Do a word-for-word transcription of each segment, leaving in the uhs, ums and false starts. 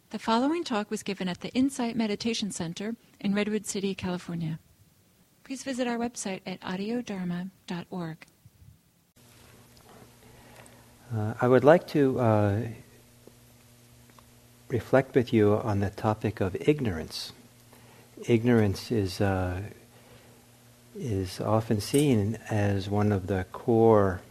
The following talk was given at the Insight Meditation Center in Redwood City, California. Please visit our website at audio dharma dot org. Uh, I would like to uh, reflect with you on the topic of ignorance. Ignorance is uh, is often seen as one of the core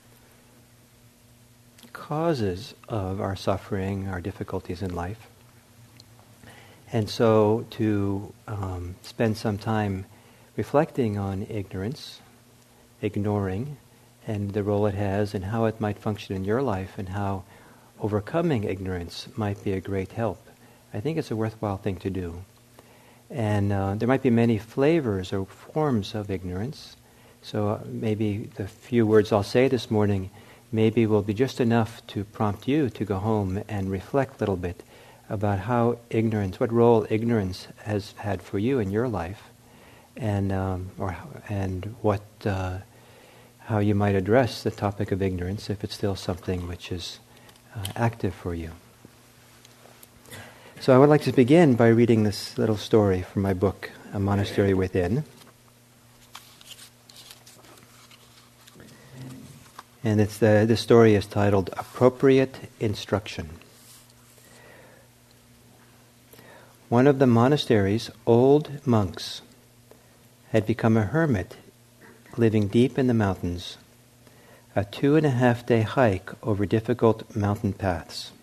causes of our suffering, our difficulties in life. And so to um, spend some time reflecting on ignorance, ignoring, and the role it has and how it might function in your life and how overcoming ignorance might be a great help. I think it's a worthwhile thing to do. And uh, there might be many flavors or forms of ignorance. So uh, maybe the few words I'll say this morning maybe will be just enough to prompt you to go home and reflect a little bit about how ignorance, what role ignorance has had for you in your life, and um, or and what uh, how you might address the topic of ignorance if it's still something which is uh, active for you. So I would like to begin by reading this little story from my book, A Monastery Within. And it's the, the story is titled Appropriate Instruction. One of the monastery's old monks had become a hermit living deep in the mountains, a two and a half day hike over difficult mountain paths.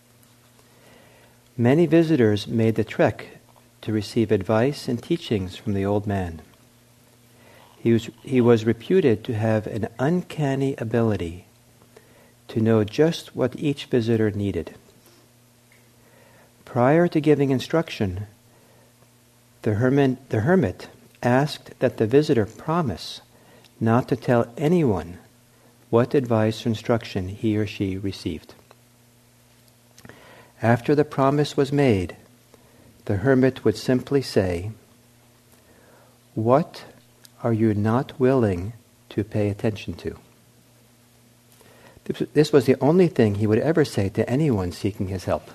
Many visitors made the trek to receive advice and teachings from the old man. He was, he was reputed to have an uncanny ability to know just what each visitor needed. Prior to giving instruction, the hermit, the hermit asked that the visitor promise not to tell anyone what advice or instruction he or she received. After the promise was made, the hermit would simply say, "What are you not willing to pay attention to?" This was the only thing he would ever say to anyone seeking his help.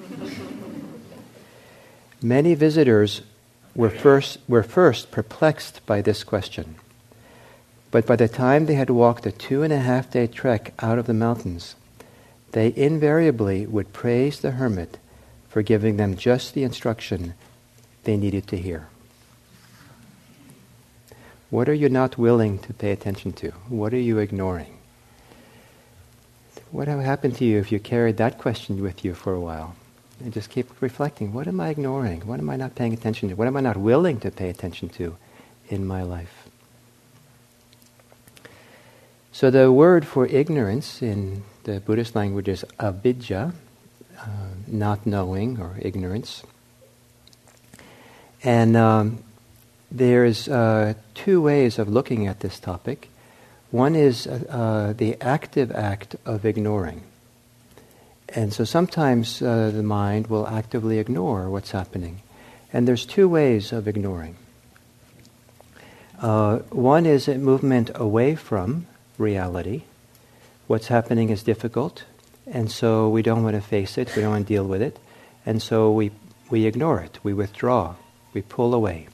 Many visitors were first, were first perplexed by this question. But by the time they had walked a two and a half day trek out of the mountains, they invariably would praise the hermit for giving them just the instruction they needed to hear. What are you not willing to pay attention to? What are you ignoring? What would happen to you if you carried that question with you for a while? And just keep reflecting, what am I ignoring? What am I not paying attention to? What am I not willing to pay attention to in my life? So the word for ignorance in the Buddhist language is avidya, uh, not knowing or ignorance. And um, there's uh, two ways of looking at this topic. One is uh, uh, the active act of ignoring. And so sometimes uh, the mind will actively ignore what's happening. And there's two ways of ignoring. Uh, one is a movement away from reality. What's happening is difficult, and so we don't want to face it, we don't want to deal with it, and so we we ignore it, we withdraw, we pull away.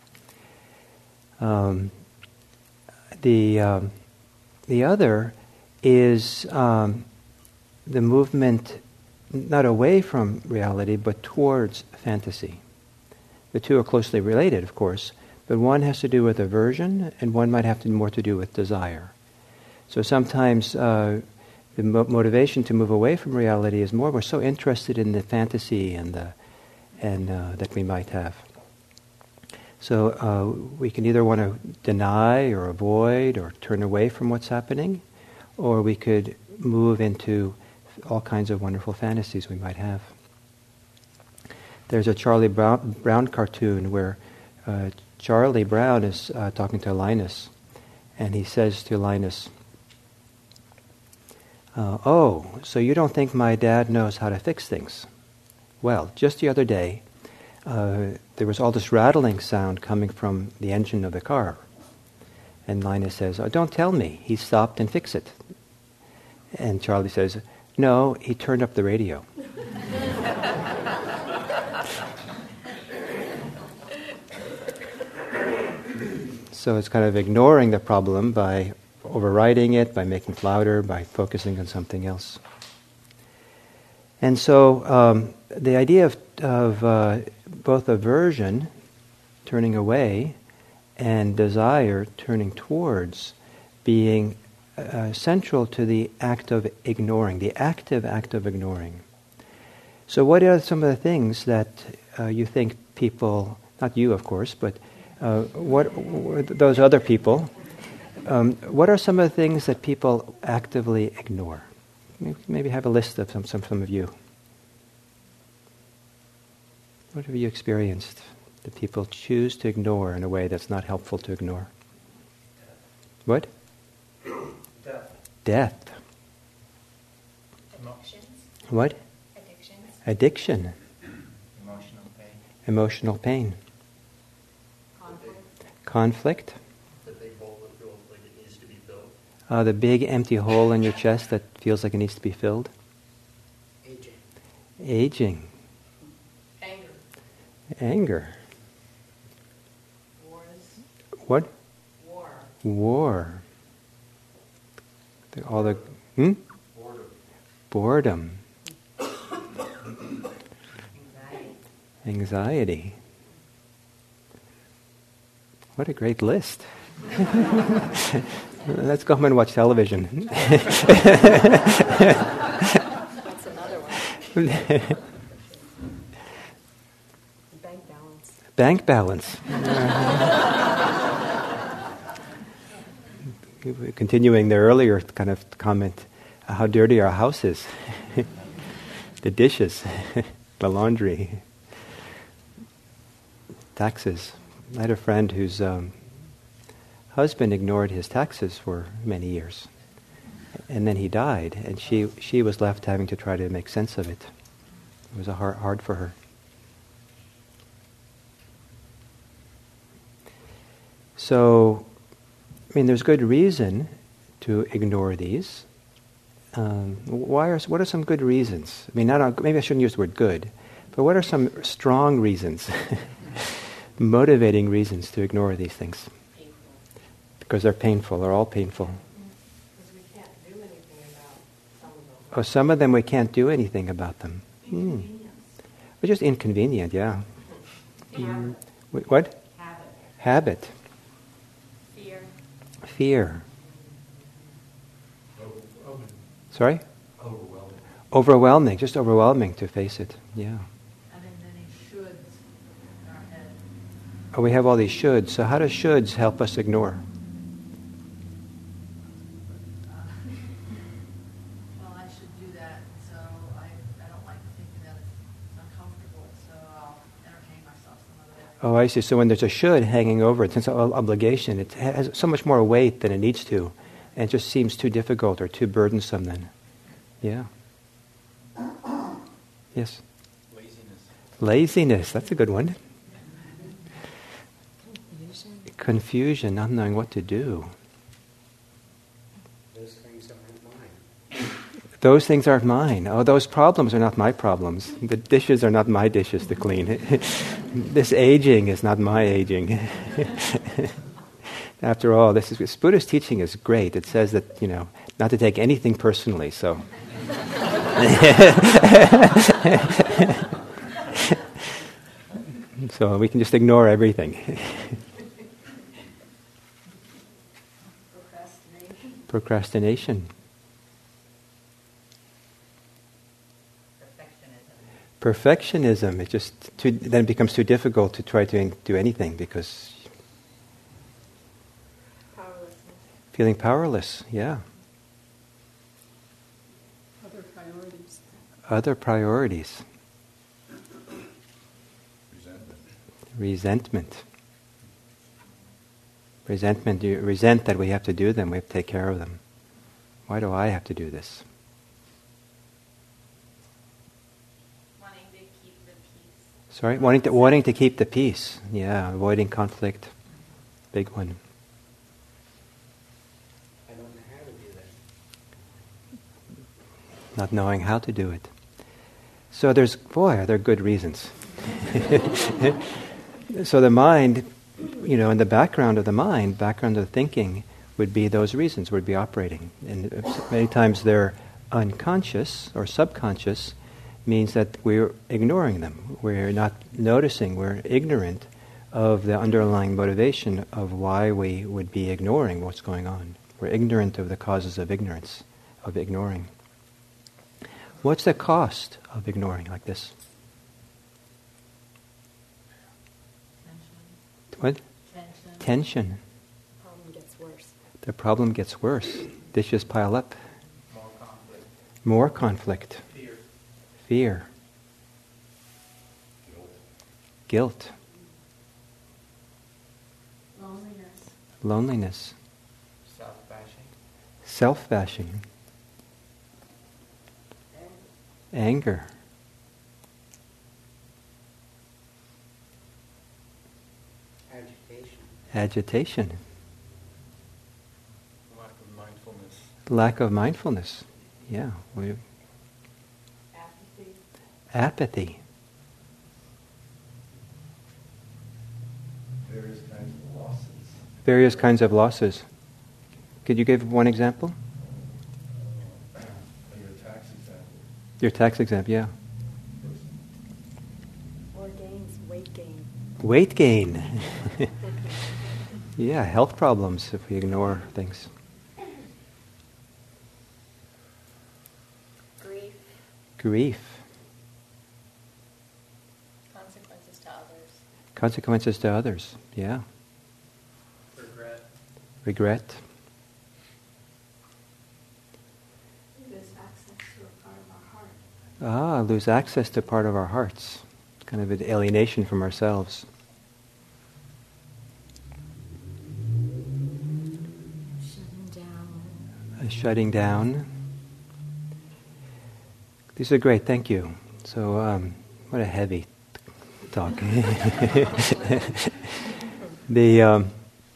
Um, the, um, the other is um, the movement not away from reality, but towards fantasy. The two are closely related, of course, but one has to do with aversion, and one might have to more to do with desire. So sometimes uh, the mo- motivation to move away from reality is more we're so interested in the fantasy and the and uh, that we might have. So uh, we can either want to deny or avoid or turn away from what's happening, or we could move into all kinds of wonderful fantasies we might have. There's a Charlie Brown, Brown cartoon where uh, Charlie Brown is uh, talking to Linus, and he says to Linus, uh, "Oh, so you don't think my dad knows how to fix things? Well, just the other day, uh, there was all this rattling sound coming from the engine of the car." And Linus says, "Oh, don't tell me. He stopped and fixed it." And Charlie says, "No, he turned up the radio." So it's kind of ignoring the problem by overriding it, by making it louder, by focusing on something else. And so um, the idea of, of uh, both aversion, turning away, and desire, turning towards, being uh, central to the act of ignoring, the active act of ignoring. So what are some of the things that uh, you think people, not you of course, but uh, what, what those other people, um, what are some of the things that people actively ignore? Maybe have a list of some, some, some of you. What have you experienced that people choose to ignore in a way that's not helpful to ignore? What? Death. Death. Emotions. What? Addictions. Addiction. Emotional pain. Emotional pain. Conflict. Conflict. The big hole that feels like it needs to be filled. Uh, the big empty hole in your chest that feels like it needs to be filled. Aging. Aging. Anger. Anger. Wars. What? War. War. The- All the hmm? Boredom. Boredom. Anxiety. Anxiety. What a great list. Let's go home and watch television. That's another one. Bank balance. Bank balance. Continuing the earlier kind of comment, uh, how dirty our house is. The dishes, the laundry, taxes. I had a friend whose um, husband ignored his taxes for many years. And then he died, and she, she was left having to try to make sense of it. It was a hard, hard for her. So, I mean, there's good reason to ignore these. Um, why are what are some good reasons? I mean, not maybe I shouldn't use the word good, but what are some strong reasons, motivating reasons to ignore these things? Painful. Because they're painful. They're all painful. Because we can't do anything about some of them. Oh, some of them we can't do anything about them. Hmm. They're just inconvenient. Yeah. Mm. Wh- What? Habit. Habit. Fear. Fear. Overwhelming. Sorry? Overwhelming. Overwhelming. Just overwhelming to face it. Yeah. Having many shoulds in our head. Oh, we have all these shoulds. So how do shoulds help us ignore? Well, I should do that, so I, I don't like thinking that it's uncomfortable, so I'll entertain myself some other way. Oh, I see. So when there's a should hanging over it, since it's an obligation, it has so much more weight than it needs to, and it just seems too difficult or too burdensome then. Yeah. Yes? Laziness. Laziness. That's a good one. Confusion. Confusion, not knowing what to do. Those things aren't mine. Those things aren't mine. Oh, those problems are not my problems. The dishes are not my dishes to clean. This aging is not my aging. After all, this is Buddhist teaching is great. It says that, you know, not to take anything personally. So, so we can just ignore everything. Procrastination. Procrastination. Perfectionism. Perfectionism. It just too, then it becomes too difficult to try to do anything because Powerlessness. feeling powerless. Yeah. Other priorities. Other priorities. Resentment. Resentment. Resentment. You resent that we have to do them. We have to take care of them. Why do I have to do this? Wanting to keep the peace. Sorry, wanting to wanting to keep the peace. Yeah, avoiding conflict. Big one. I don't know how to do that. Not knowing how to do it. So there's, boy, are there good reasons. So the mind you know, in the background of the mind, background of the thinking, would be those reasons would be operating. And many times they're unconscious or subconscious, means that we're ignoring them. We're not noticing, we're ignorant of the underlying motivation of why we would be ignoring what's going on. We're ignorant of the causes of ignorance, of ignoring. What's the cost of ignoring like this? Tension. What? Tension. Tension. Problem gets worse. The problem gets worse. Dishes pile up. More conflict. More conflict. Fear. Fear. Guilt. Guilt. Loneliness. Loneliness. Self-bashing. Self-bashing. Anger. Agitation. Agitation. Lack of mindfulness. Lack of mindfulness. Yeah. We, Apathy. apathy. Various kinds of losses. Various kinds of losses. Could you give one example? Uh, your tax example. Your tax example, yeah. Or gains, weight gain. Weight gain. Yeah, health problems if we ignore things. Grief. Grief. Consequences to others. Consequences to others, yeah. Regret. Regret. Lose access to a part of our heart. Ah, lose access to part of our hearts. Kind of an alienation from ourselves. Shutting down. Uh, shutting down. These are great, thank you. So, um, what a heavy talk. the um,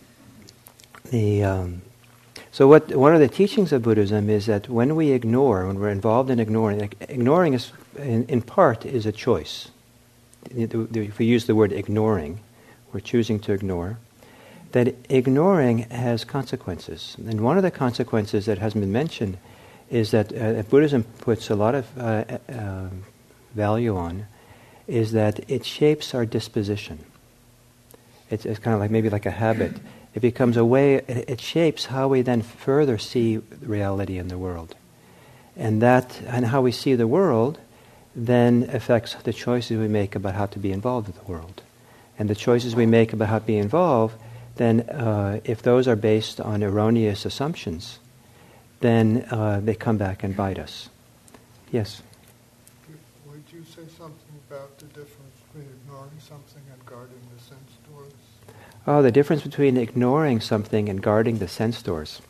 the um, so what one of the teachings of Buddhism is that when we ignore, when we're involved in ignoring, like, ignoring is in, in part is a choice. If we use the word ignoring, we're choosing to ignore. That ignoring has consequences, and one of the consequences that hasn't been mentioned is that uh, Buddhism puts a lot of uh, uh, value on, is that it shapes our disposition. It's, it's kind of like maybe like a habit. It becomes a way, it, it shapes how we then further see reality in the world. And that, and how we see the world then affects the choices we make about how to be involved with the world. And the choices we make about how to be involved, then uh, if those are based on erroneous assumptions, then uh, they come back and bite us. Yes? Would you say something about the difference between ignoring something and guarding the sense doors? Oh, the difference between ignoring something and guarding the sense doors.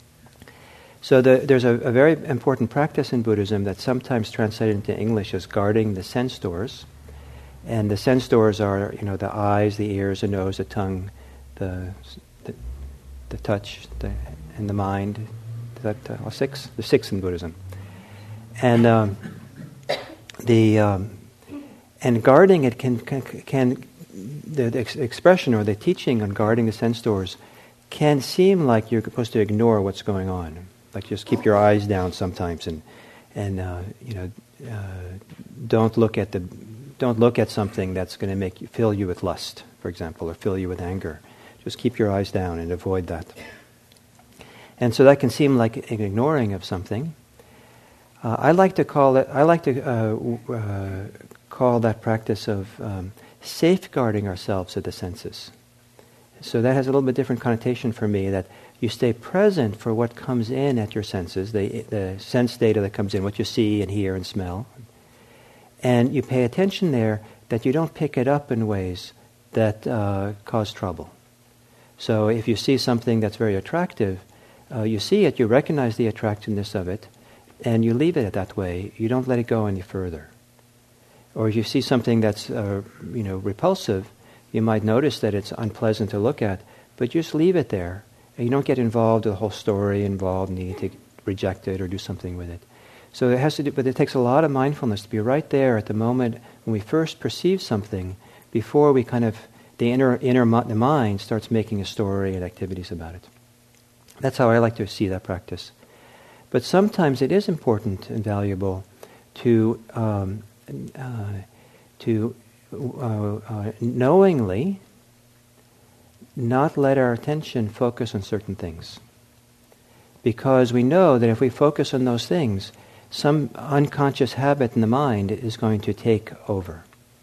So the, there's a, a very important practice in Buddhism that's sometimes translated into English as guarding the sense doors. And the sense doors are, you know, the eyes, the ears, the nose, the tongue, the the, the touch, the, and the mind. Is that uh, six? The six in Buddhism. And um, the um, and guarding it can can, can the, the ex- expression or the teaching on guarding the sense doors can seem like you're supposed to ignore what's going on, like just keep your eyes down sometimes and and uh, you know uh, don't look at the don't look at something that's going to make you fill you with lust, for example, or fill you with anger. Just keep your eyes down and avoid that. And so that can seem like an ignoring of something. Uh, I like to call it. I like to uh, uh, call that practice of um, safeguarding ourselves of the senses. So that has a little bit different connotation for me. That you stay present for what comes in at your senses, the the sense data that comes in, what you see and hear and smell, and you pay attention there. That you don't pick it up in ways that uh, cause trouble. So if you see something that's very attractive, uh, you see it, you recognize the attractiveness of it, and you leave it that way. You don't let it go any further. Or if you see something that's uh, you know repulsive, you might notice that it's unpleasant to look at, but you just leave it there. And you don't get involved with the whole story, involved, need to reject it or do something with it. So it has to do, but it takes a lot of mindfulness to be right there at the moment when we first perceive something, before we kind of the inner inner mi- the mind starts making a story and activities about it. That's how I like to see that practice. But sometimes it is important and valuable to um, uh, to uh, uh, knowingly not let our attention focus on certain things. Because we know that if we focus on those things, some unconscious habit in the mind is going to take over.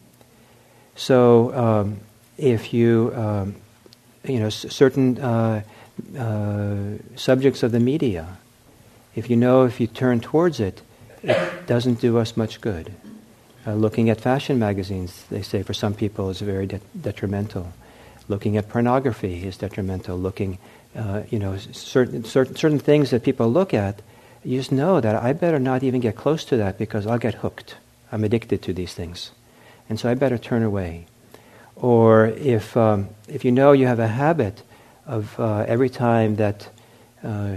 So um, if you, um, you know, s- certain uh, uh, subjects of the media, if you know if you turn towards it, it doesn't do us much good. Uh, looking at fashion magazines, they say for some people is very de- detrimental. Looking at pornography is detrimental. Looking, uh, you know, certain, certain certain things that people look at, you just know that I better not even get close to that because I'll get hooked. I'm addicted to these things, and so I better turn away. Or if um, if you know you have a habit of uh, every time that uh,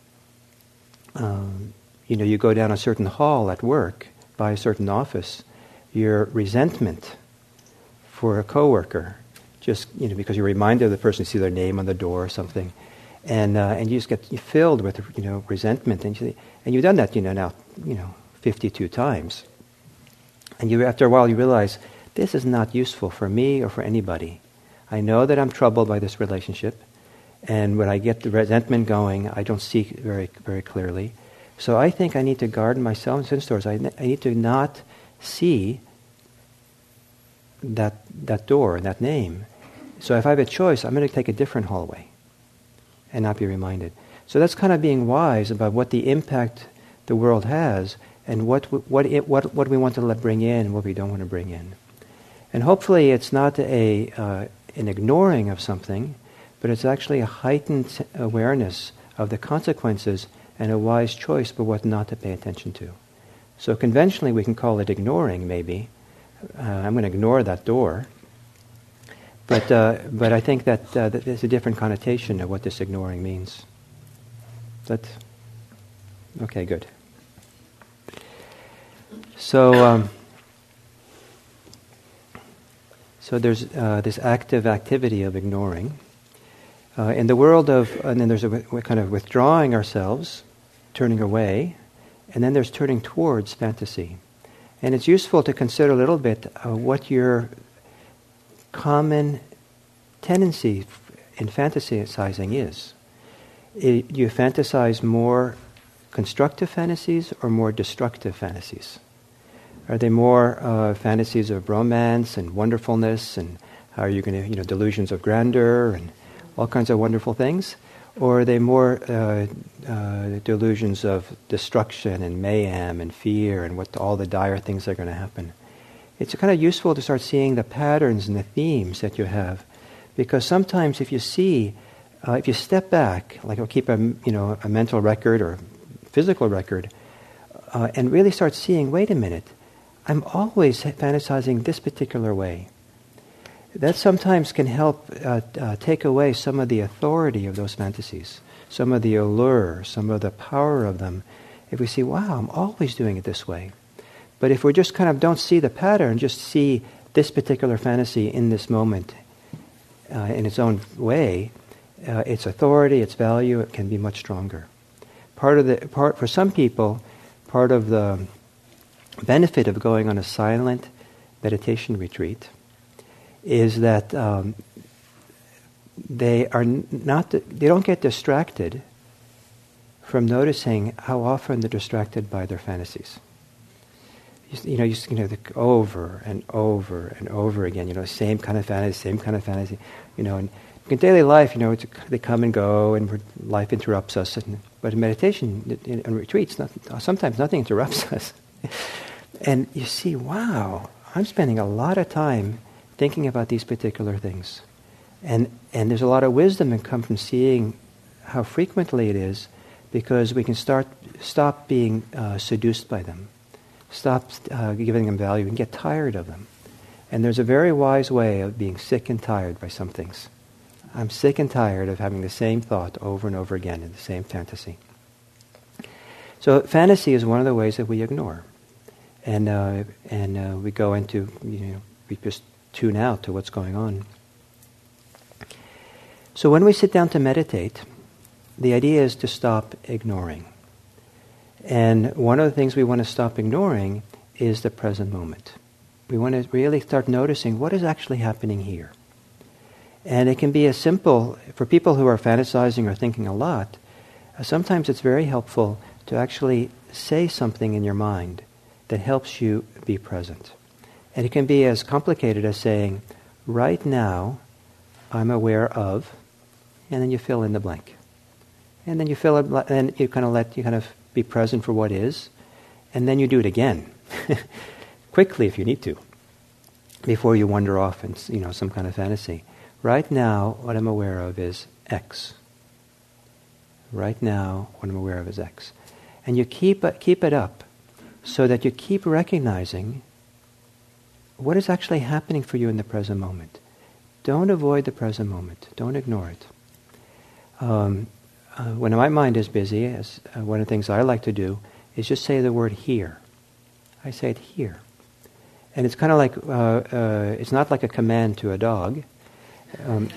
um, you know you go down a certain hall at work, by a certain office, your resentment for a coworker, just you know because you're reminded of the person, you see their name on the door or something, and uh, and you just get filled with you know resentment, and you, and you've done that you know now you know fifty-two times, and you after a while you realize this is not useful for me or for anybody. I know that I'm troubled by this relationship, and when I get the resentment going, I don't see very very clearly. So I think I need to guard myself in sense doors. I, I need to not see that that door, that name. So if I have a choice, I'm going to take a different hallway and not be reminded. So that's kind of being wise about what the impact the world has and what what it, what what we want to let bring in and what we don't want to bring in. And hopefully it's not a uh, an ignoring of something, but it's actually a heightened awareness of the consequences and a wise choice for what not to pay attention to. So conventionally we can call it ignoring, maybe. Uh, I'm going to ignore that door. But uh, but I think that, uh, that there's a different connotation of what this ignoring means. That okay, good. So um, so there's uh, this active activity of ignoring. Uh, in the world of, and then there's a w- kind of withdrawing ourselves, turning away, and then there's turning towards fantasy. And it's useful to consider a little bit uh, what your common tendency in fantasizing is. I, do you fantasize more constructive fantasies or more destructive fantasies? Are they more uh, fantasies of romance and wonderfulness, and how are you going to, you know, delusions of grandeur and all kinds of wonderful things? Or are they more uh, uh, delusions of destruction and mayhem and fear and what all the dire things that are going to happen? It's kind of useful to start seeing the patterns and the themes that you have, because sometimes if you see, uh, if you step back, like I'll keep a you know a mental record or physical record, uh, and really start seeing, wait a minute, I'm always fantasizing this particular way. That sometimes can help uh, uh, take away some of the authority of those fantasies, some of the allure, some of the power of them. If we see, wow, I'm always doing it this way. But if we just kind of don't see the pattern, just see this particular fantasy in this moment uh, in its own way, uh, its authority, its value, it can be much stronger. Part of the part for some people, part of the benefit of going on a silent meditation retreat is that um, they are not they don't get distracted from noticing how often they're distracted by their fantasies. You, you know, you, you know, the, over and over and over again. You know, same kind of fantasy, same kind of fantasy. You know, and in daily life, you know, it's, they come and go, and life interrupts us. And, but in meditation, in, in retreats, not, sometimes nothing interrupts us. And you see, wow, I'm spending a lot of time thinking about these particular things. And and there's a lot of wisdom that comes from seeing how frequently it is, because we can start stop being uh, seduced by them, stop uh, giving them value, and get tired of them. And there's a very wise way of being sick and tired by some things. I'm sick and tired of having the same thought over and over again in the same fantasy. So fantasy is one of the ways that we ignore. And uh, and uh, we go into, you know, we just tune out to what's going on. So when we sit down to meditate, the idea is to stop ignoring. And one of the things we want to stop ignoring is the present moment. We want to really start noticing what is actually happening here. And it can be as simple, for people who are fantasizing or thinking a lot, uh, sometimes it's very helpful to actually say something in your mind that helps you be present. And it can be as complicated as saying, right now, I'm aware of, and then you fill in the blank. And then you fill it, and you kind of let, you kind of be present for what is, and then you do it again, quickly if you need to, before you wander off in, you know, some kind of fantasy. Right now, what I'm aware of is X. Right now, what I'm aware of is X. And you keep keep it up so that you keep recognizing what is actually happening for you in the present moment. Don't avoid the present moment. Don't ignore it. Um, uh, when my mind is busy, as, uh, one of the things I like to do is just say the word here. I say it here. And it's kind of like, uh, uh, it's not like a command to a dog. Um,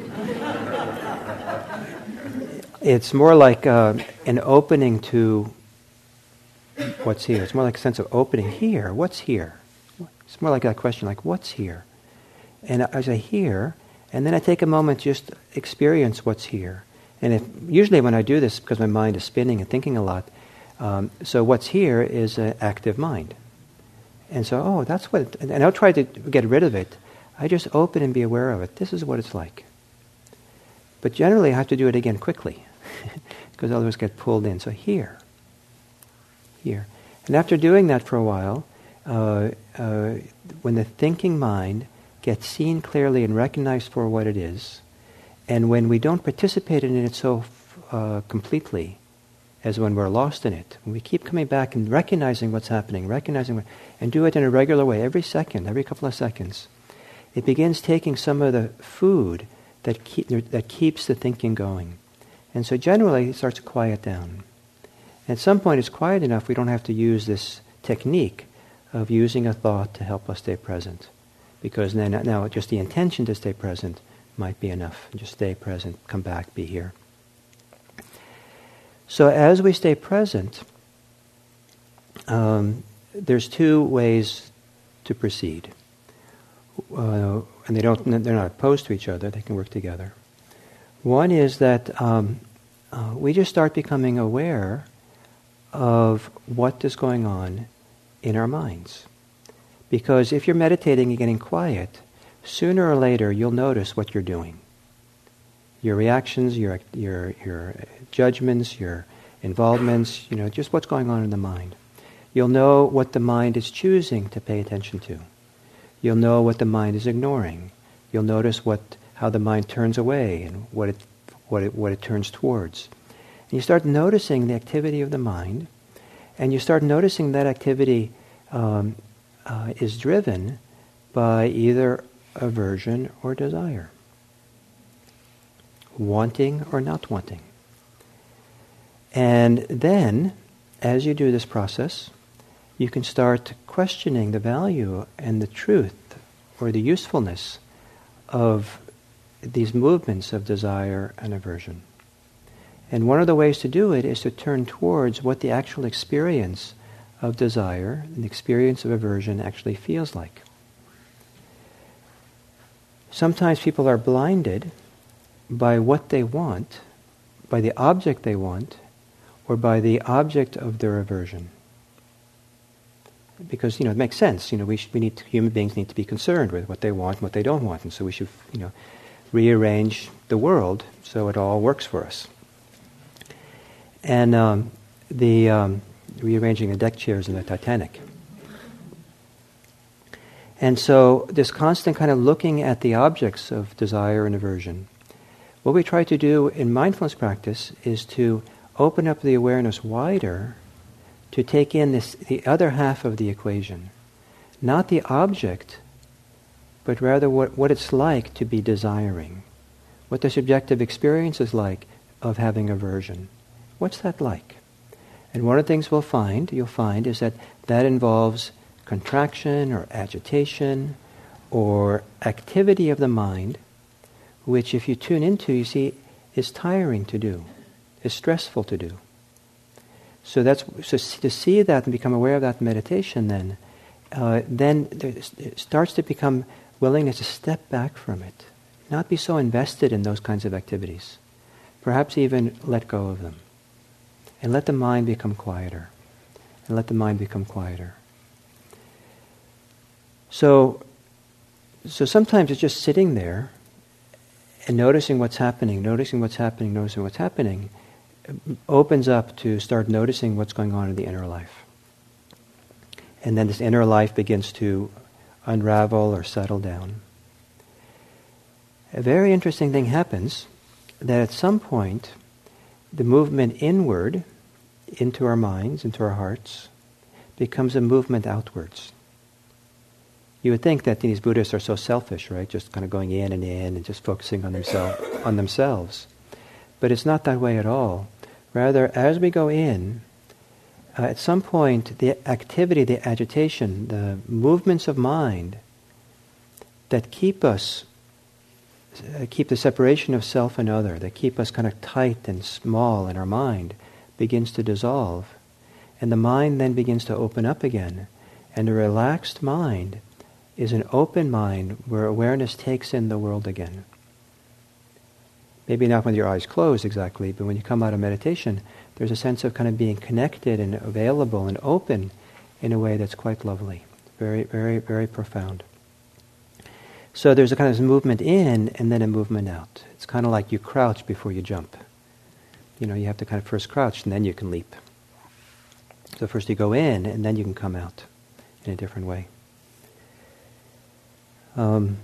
it's more like uh, an opening to what's here. It's more like a sense of opening here. What's here? It's more like that question, like, what's here? And as I hear, and then I take a moment to just experience what's here. And if usually when I do this, because my mind is spinning and thinking a lot, um, so what's here is an active mind. And so, oh, that's what, it, and I don't try to get rid of it. I just open and be aware of it. This is what it's like. But generally I have to do it again quickly, because otherwise I get pulled in. So here, here. And after doing that for a while, uh, uh, when the thinking mind gets seen clearly and recognized for what it is, and when we don't participate in it so uh, completely as when we're lost in it, when we keep coming back and recognizing what's happening, recognizing what, and do it in a regular way, every second, every couple of seconds, it begins taking some of the food that keep, that keeps the thinking going. And so generally it starts to quiet down. At some point it's quiet enough we don't have to use this technique of using a thought to help us stay present. Because then now just the intention to stay present might be enough. Just stay present, come back, be here. So as we stay present, um, there's two ways to proceed. Uh, and they don't, they're not opposed to each other, they can work together. One is that um, uh, we just start becoming aware of what is going on in our minds. Because if you're meditating and getting quiet, sooner or later you'll notice what you're doing. Your reactions, your your your judgments, your involvements, you know, just what's going on in the mind. You'll know what the mind is choosing to pay attention to. You'll know what the mind is ignoring. You'll notice what how the mind turns away and what it what it what it turns towards. And you start noticing the activity of the mind, and you start noticing that activity um, uh, is driven by either aversion or desire, wanting or not wanting. And then, as you do this process, you can start questioning the value and the truth or the usefulness of these movements of desire and aversion. And one of the ways to do it is to turn towards what the actual experience of desire and the experience of aversion actually feels like. Sometimes people are blinded by what they want, by the object they want, or by the object of their aversion. Because, you know, it makes sense. You know, we, should, we need to, human beings need to be concerned with what they want and what they don't want, and so we should, you know, rearrange the world so it all works for us. And um, the um, rearranging the deck chairs in the Titanic. And so this constant kind of looking at the objects of desire and aversion, what we try to do in mindfulness practice is to open up the awareness wider to take in this the other half of the equation. Not the object, but rather what, what it's like to be desiring. What the subjective experience is like of having aversion. What's that like? And one of the things we'll find, you'll find, is that that involves contraction or agitation or activity of the mind, which if you tune into, you see, is tiring to do, is stressful to do. So that's so to see that and become aware of that in meditation. Then, uh, then there it starts to become willingness to step back from it, not be so invested in those kinds of activities, perhaps even let go of them, and let the mind become quieter, and let the mind become quieter. So, so sometimes it's just sitting there and noticing what's happening, noticing what's happening, noticing what's happening, opens up to start noticing what's going on in the inner life. And then this inner life begins to unravel or settle down. A very interesting thing happens, that at some point, the movement inward, into our minds, into our hearts, becomes a movement outwards. You would think that these Buddhists are so selfish, right? Just kind of going in and in and just focusing on themselves, on themselves. But it's not that way at all. Rather, as we go in, uh, at some point, the activity, the agitation, the movements of mind that keep us, uh, keep the separation of self and other, that keep us kind of tight and small in our mind, begins to dissolve. And the mind then begins to open up again. And a relaxed mind is an open mind where awareness takes in the world again. Maybe not with your eyes closed exactly, but when you come out of meditation, there's a sense of kind of being connected and available and open in a way that's quite lovely. Very, very, very profound. So there's a kind of movement in and then a movement out. It's kind of like you crouch before you jump. You know, you have to kind of first crouch and then you can leap. So first you go in and then you can come out in a different way. Um,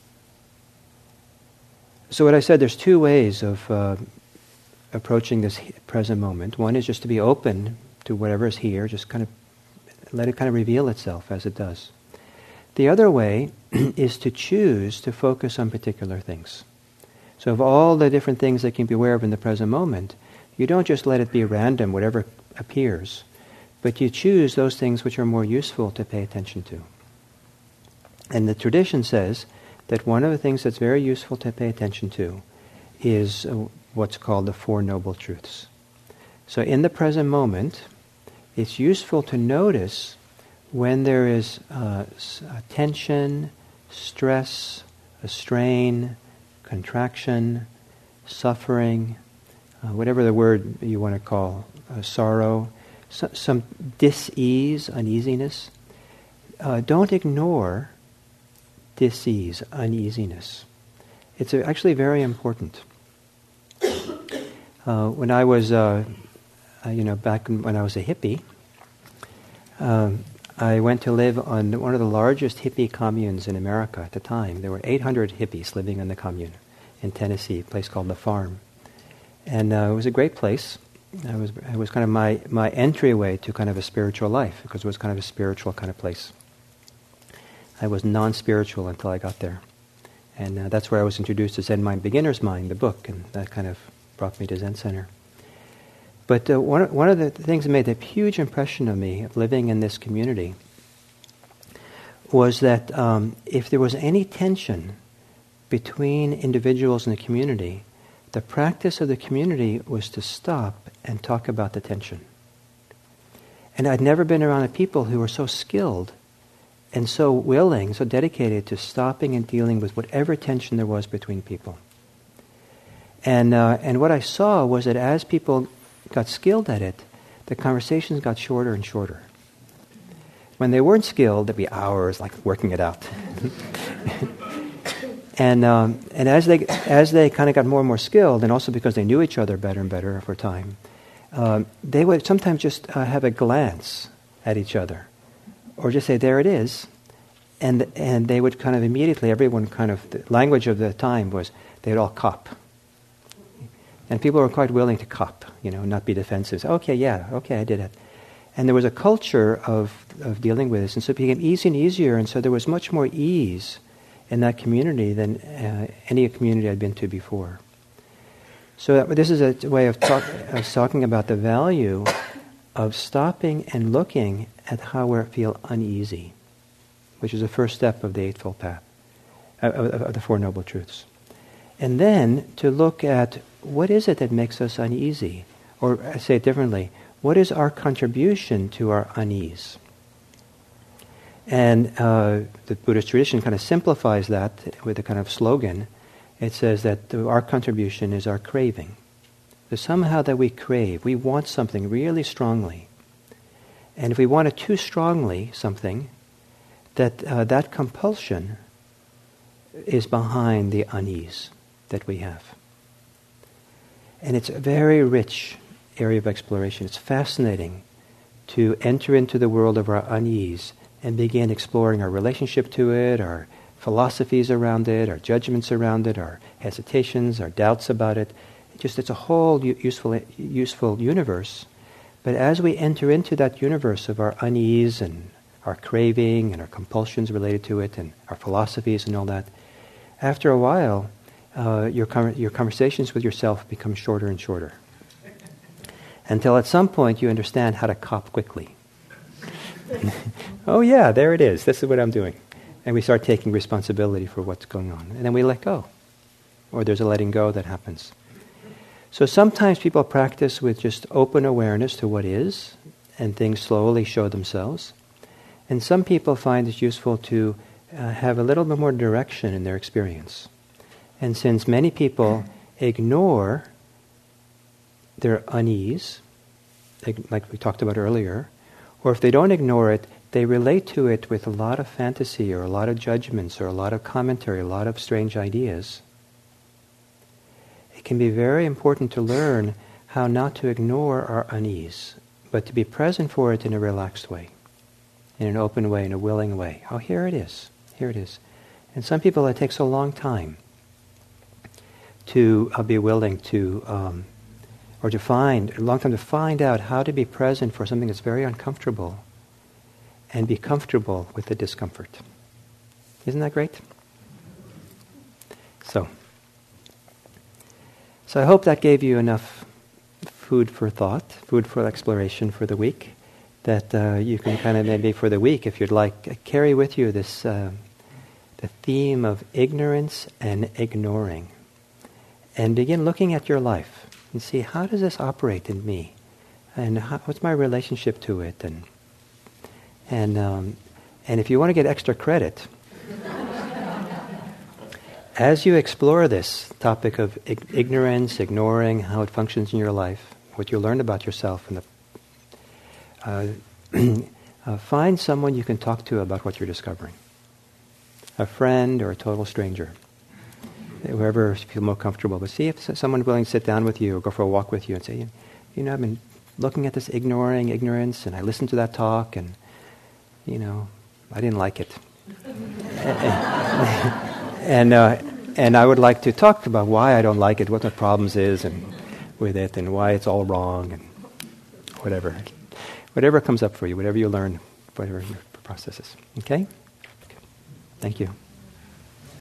so what I said, there's two ways of uh, approaching this present moment. One is just to be open to whatever is here, just kind of let it kind of reveal itself as it does. The other way is to choose to focus on particular things. So of all the different things that you can be aware of in the present moment, you don't just let it be random, whatever appears, but you choose those things which are more useful to pay attention to. And the tradition says that one of the things that's very useful to pay attention to is uh, what's called the Four Noble Truths. So in the present moment, it's useful to notice when there is uh, a tension, stress, a strain, contraction, suffering, uh, whatever the word you want to call, uh, sorrow, so, some dis-ease, uneasiness. Uh, don't ignore dis-ease, uneasiness. It's actually very important. Uh, when I was, uh, uh, you know, back when I was a hippie, um, I went to live on one of the largest hippie communes in America at the time. There were eight hundred hippies living in the commune in Tennessee, a place called The Farm. And uh, it was a great place. It was, it was kind of my, my entryway to kind of a spiritual life, because it was kind of a spiritual kind of place. I was non-spiritual until I got there. And uh, that's where I was introduced to Zen Mind, Beginner's Mind, the book, and that kind of brought me to Zen Center. But uh, one, one of the things that made a huge impression on me of living in this community was that um, if there was any tension between individuals in the community, the practice of the community was to stop and talk about the tension. And I'd never been around people who were so skilled and so willing, so dedicated to stopping and dealing with whatever tension there was between people. And uh, and what I saw was that as people got skilled at it, the conversations got shorter and shorter. When they weren't skilled, there'd be hours like working it out. and um, and as they as they kind of got more and more skilled, and also because they knew each other better and better over time, um, they would sometimes just uh, have a glance at each other, or just say, "There it is," and and they would kind of immediately, everyone kind of, the language of the time was they'd all cop. And people were quite willing to cop, you know, not be defensive. Okay, yeah, okay, I did it. And there was a culture of, of dealing with this, and so it became easier and easier, and so there was much more ease in that community than uh, any community I'd been to before. So that, this is a way of, talk, of talking about the value of stopping and looking at how we feel uneasy, which is the first step of the Eightfold Path, uh, of, of the Four Noble Truths. And then to look at what is it that makes us uneasy? Or I say it differently, what is our contribution to our unease? And uh, the Buddhist tradition kind of simplifies that with a kind of slogan. It says that the, our contribution is our craving. So somehow that we crave, we want something really strongly. And if we want it too strongly, something, that uh, that compulsion is behind the unease that we have. And it's a very rich area of exploration. It's fascinating to enter into the world of our unease and begin exploring our relationship to it, our philosophies around it, our judgments around it, our hesitations, our doubts about it. It just it's a whole u- useful useful universe. But as we enter into that universe of our unease and our craving and our compulsions related to it and our philosophies and all that, after a while, uh, your com- your conversations with yourself become shorter and shorter. Until at some point you understand how to cop quickly. Oh yeah, there it is. This is what I'm doing. And we start taking responsibility for what's going on. And then we let go. Or there's a letting go that happens. So sometimes people practice with just open awareness to what is, and things slowly show themselves. And some people find it useful to uh, have a little bit more direction in their experience. And since many people ignore their unease, like we talked about earlier, or if they don't ignore it, they relate to it with a lot of fantasy or a lot of judgments or a lot of commentary, a lot of strange ideas. It can be very important to learn how not to ignore our unease, but to be present for it in a relaxed way, in an open way, in a willing way. Oh, here it is. Here it is. And some people, it takes a long time to uh, be willing to, um, or to find, a long time to find out how to be present for something that's very uncomfortable and be comfortable with the discomfort. Isn't that great? So, so I hope that gave you enough food for thought, food for exploration for the week, that uh, you can kind of maybe for the week, if you'd like, uh, carry with you this, uh, the theme of ignorance and ignoring. And begin looking at your life and see, how does this operate in me? And how, what's my relationship to it? And and um, and if you want to get extra credit, as you explore this topic of ig- ignorance, ignoring, how it functions in your life, what you learn about yourself, and the, uh, uh, find someone you can talk to about what you're discovering. A friend or a total stranger. Whoever you feel more comfortable. But see if someone's willing to sit down with you or go for a walk with you and say, you know, I've been looking at this ignoring, ignorance, and I listened to that talk, and, you know, I didn't like it. and uh, and I would like to talk about why I don't like it, what the problems is and with it, and why it's all wrong, and whatever. Whatever comes up for you, whatever you learn, whatever your process is. Okay? Thank you.